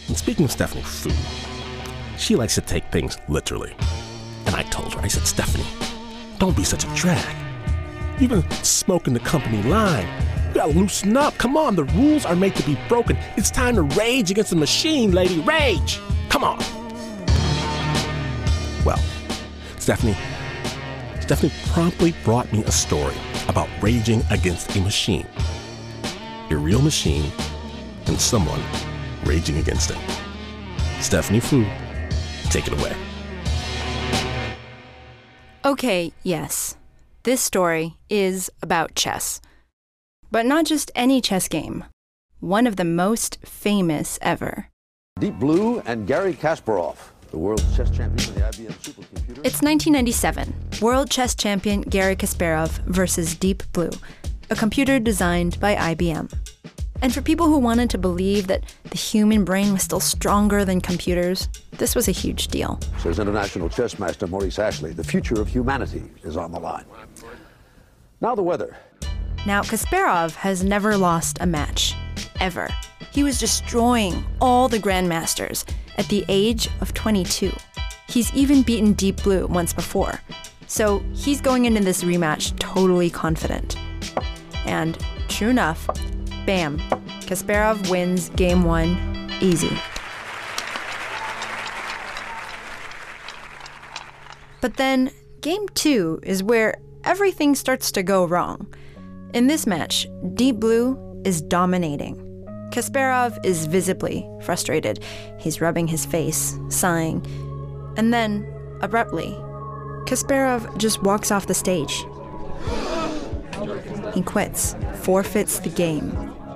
And speaking of Stephanie Fu, she likes to take things literally. And I told her, I said, Stephanie, don't be such a drag. You've been smoking the company line. You gotta loosen up. Come on, the rules are made to be broken. It's time to rage against the machine, lady. Rage! Come on. Well, Stephanie promptly brought me a story about raging against a machine. A real machine and someone raging against it. Stephanie Fu, take it away. Okay, yes. This story is about chess. But not just any chess game. One of the most famous ever. Deep Blue and Garry Kasparov, the world chess champion of the IBM supercomputer. It's 1997. World chess champion Garry Kasparov versus Deep Blue, a computer designed by IBM. And for people who wanted to believe that the human brain was still stronger than computers, this was a huge deal. Says international chess master Maurice Ashley, the future of humanity is on the line. Now the weather. Now, Kasparov has never lost a match, ever. He was destroying all the grandmasters at the age of 22. He's even beaten Deep Blue once before. So he's going into this rematch totally confident. And true enough, bam, Kasparov wins game 1 easy. But then game 2 is where everything starts to go wrong. In this match, Deep Blue is dominating. Kasparov is visibly frustrated. He's rubbing his face, sighing. And then, abruptly, Kasparov just walks off the stage. He quits, forfeits the game.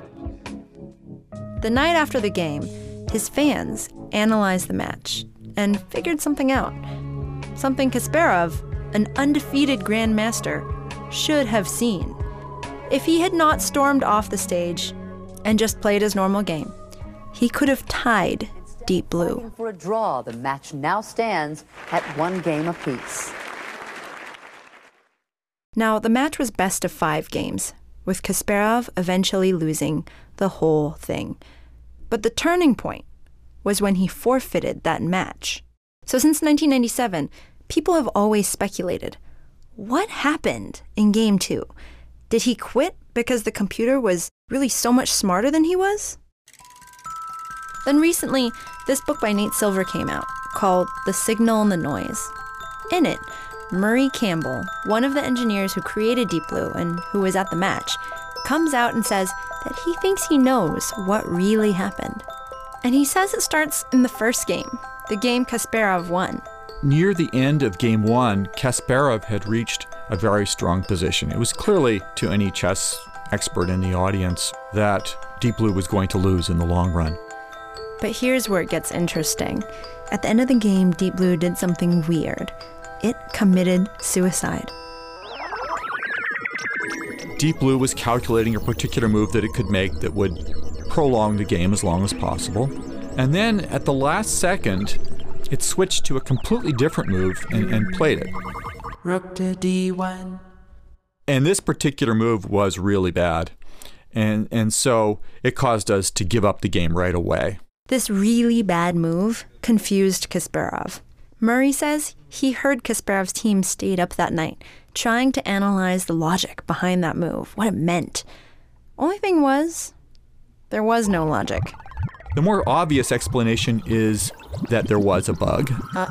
The night after the game, his fans analyzed the match and figured something out. Something Kasparov, an undefeated grandmaster, should have seen. If he had not stormed off the stage and just played his normal game, he could have tied Deep Blue. For a draw, the match now stands at 1 game apiece. Now, the match was best of 5 games, with Kasparov eventually losing the whole thing. But the turning point was when he forfeited that match. So since 1997, people have always speculated, what happened in game 2? Did he quit because the computer was really so much smarter than he was? Then recently, this book by Nate Silver came out called The Signal and the Noise. In it, Murray Campbell, one of the engineers who created Deep Blue and who was at the match, comes out and says that he thinks he knows what really happened. And he says it starts in the first game, the game Kasparov won. Near the end of game 1, Kasparov had reached a very strong position. It was clearly to any chess expert in the audience that Deep Blue was going to lose in the long run. But here's where it gets interesting. At the end of the game, Deep Blue did something weird. It committed suicide. Deep Blue was calculating a particular move that it could make that would prolong the game as long as possible. And then at the last second, it switched to a completely different move and played it. Rook to D1. And this particular move was really bad. And so it caused us to give up the game right away. This really bad move confused Kasparov. Murray says he heard Kasparov's team stayed up that night, trying to analyze the logic behind that move, what it meant. Only thing was, there was no logic. The more obvious explanation is that there was a bug.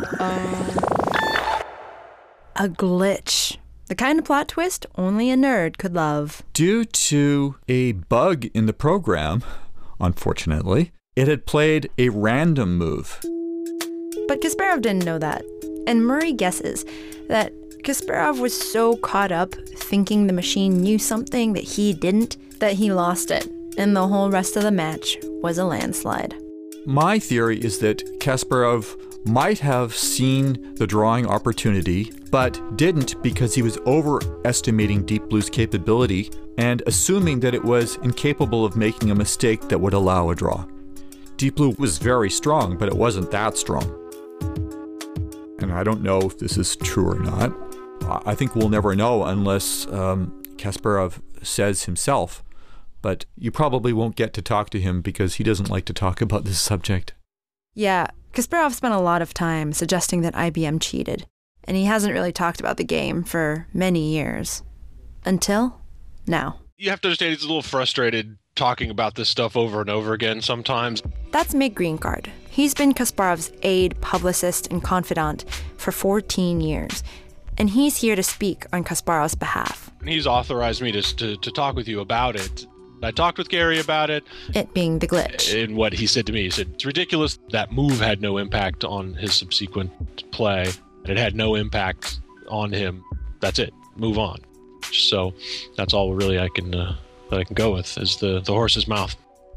A glitch. The kind of plot twist only a nerd could love. Due to a bug in the program, unfortunately, it had played a random move. But Kasparov didn't know that. And Murray guesses that Kasparov was so caught up thinking the machine knew something that he didn't, that he lost it. And the whole rest of the match was a landslide. My theory is that Kasparov might have seen the drawing opportunity, but didn't because he was overestimating Deep Blue's capability and assuming that it was incapable of making a mistake that would allow a draw. Deep Blue was very strong, but it wasn't that strong. And I don't know if this is true or not. I think we'll never know unless Kasparov says himself. But you probably won't get to talk to him because he doesn't like to talk about this subject. Yeah, Kasparov spent a lot of time suggesting that IBM cheated, and he hasn't really talked about the game for many years. Until now. You have to understand he's a little frustrated talking about this stuff over and over again sometimes. That's Mig Greencard. He's been Kasparov's aide, publicist, and confidant for 14 years, and he's here to speak on Kasparov's behalf. He's authorized me to talk with you about it. I talked with Gary about it. It being the glitch. And what he said to me, he said, it's ridiculous. That move had no impact on his subsequent play. It had no impact on him. That's it. Move on. So that's all really I can go with is the horse's mouth.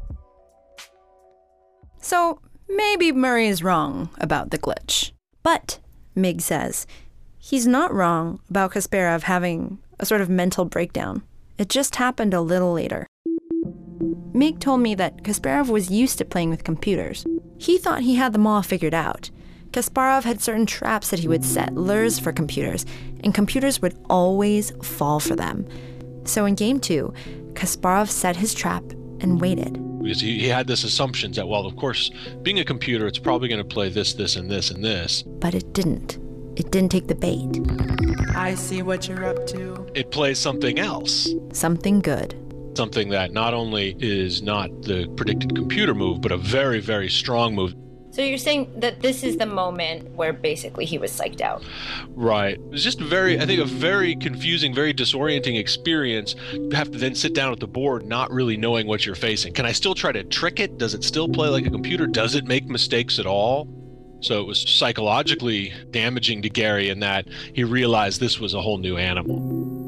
So maybe Murray is wrong about the glitch. But, Mig says, he's not wrong about Kasparov having a sort of mental breakdown. It just happened a little later. Mig told me that Kasparov was used to playing with computers. He thought he had them all figured out. Kasparov had certain traps that he would set, lures for computers, and computers would always fall for them. So in Game 2, Kasparov set his trap and waited. Because he had this assumption that, well, of course, being a computer, it's probably going to play this, this, and this, and this. But it didn't. It didn't take the bait. I see what you're up to. It plays something else. Something good. Something that not only is not the predicted computer move, but a very, very strong move. So you're saying that this is the moment where basically he was psyched out. Right. It was just I think a very confusing, very disorienting experience. You have to then sit down at the board not really knowing what you're facing. Can I still try to trick it? Does it still play like a computer? Does it make mistakes at all? So it was psychologically damaging to Gary in that he realized this was a whole new animal.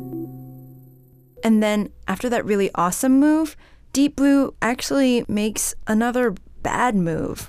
And then after that really awesome move, Deep Blue actually makes another bad move.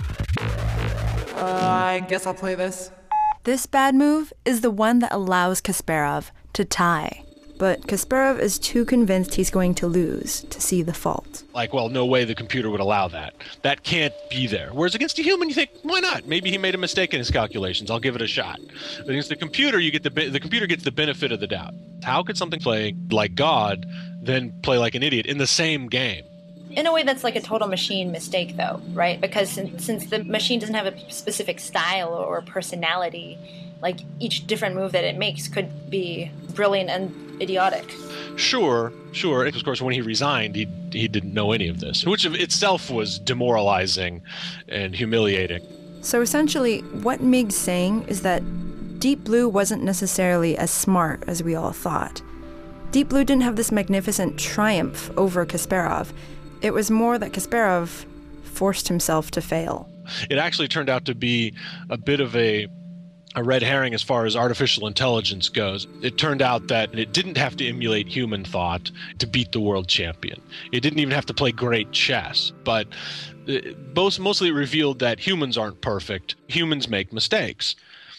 I guess I'll play this. This bad move is the one that allows Kasparov to tie. But Kasparov is too convinced he's going to lose to see the fault. Like, well, no way the computer would allow that. That can't be there. Whereas against a human, you think, why not? Maybe he made a mistake in his calculations. I'll give it a shot. But against the computer, you get the computer gets the benefit of the doubt. How could something play like God then play like an idiot in the same game? In a way, that's like a total machine mistake, though, right? Because since the machine doesn't have a specific style or personality, like each different move that it makes could be brilliant and idiotic. Sure. Of course, when he resigned, he didn't know any of this, which of itself was demoralizing and humiliating. So essentially, what Mig's saying is that Deep Blue wasn't necessarily as smart as we all thought. Deep Blue didn't have this magnificent triumph over Kasparov. It was more that Kasparov forced himself to fail. It actually turned out to be a bit of a red herring as far as artificial intelligence goes. It turned out that it didn't have to emulate human thought to beat the world champion. It didn't even have to play great chess, but mostly revealed that humans aren't perfect. Humans make mistakes.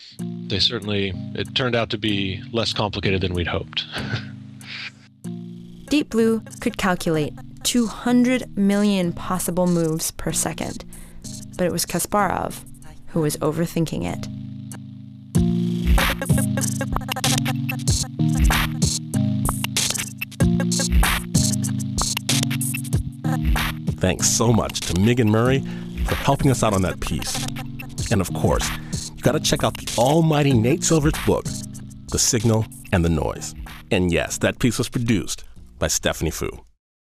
It turned out to be less complicated than we'd hoped. Deep Blue could calculate 200 million possible moves per second, but it was Kasparov who was overthinking it. Thanks so much to Mig and Murray for helping us out on that piece. And of course, you gotta check out the almighty Nate Silver's book, The Signal and the Noise. And yes, that piece was produced by Stephanie Fu.